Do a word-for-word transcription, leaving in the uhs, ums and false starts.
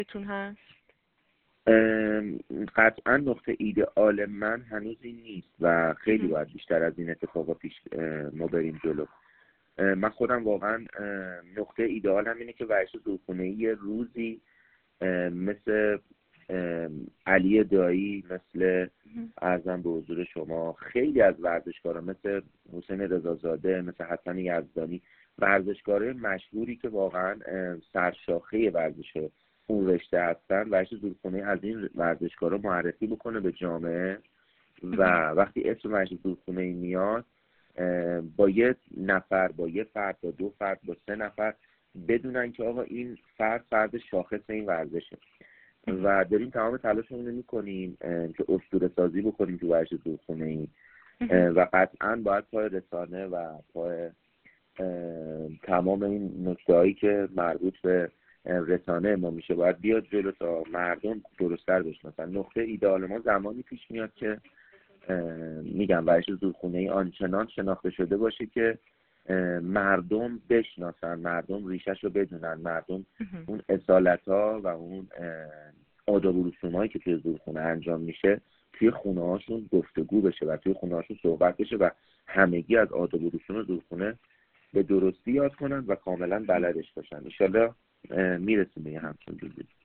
هست؟ قطعا نقطه ایدئال من هنوز این نیست و خیلی باید بیشتر از این اتفاقا پیش ما بریم جلو. من خودم واقعا نقطه ایدئالم اینه که ورزش زورخونه‌ای یه روزی مثل علی دایی، مثل ارزم به حضور شما خیلی از ورزشکارا، مثل حسین رضازاده، مثل حسن یزدانی، ورزشکارای مشهوری که واقعا سرشاخه ورزش اون رشته هستن، ورزش زورخونه‌ای از این ورزشکارا معرفی بکنه به جامعه و وقتی اسم ورزش زورخونه‌ای میاد با یه نفر، با یه فرد، با دو فرد، با سه نفر بدونن که آقا این فرد فرد شاخص این ورزشه و داریم تمام تلاشمون رو میکنیم که اسطوره سازی بکنیم تو ورزش زورخونه‌ای و قطعاً باید پای رسانه و پای تمام این نکته‌هایی که مربوط به رسانه ما میشه باید بیاد جلو تا مردم درست‌تر بشناسن. نقطه ایدئال ما زمانی پیش میاد که میگم ورزش زورخونه‌ای آنچنان شناخته شده باشه که مردم بشناسن، مردم ریشش رو بدونن، مردم اون اصالت‌ها و اون آداب و رسومایی که توی زورخونه انجام میشه توی خونه هاشون گفتگو بشه و توی خونه هاشون صحبت بشه و همگی از آداب و رسوم زورخونه به درستی یاد کنن و کاملا بلدش باشن. ان شاءالله میرسیم به همچین چیزی.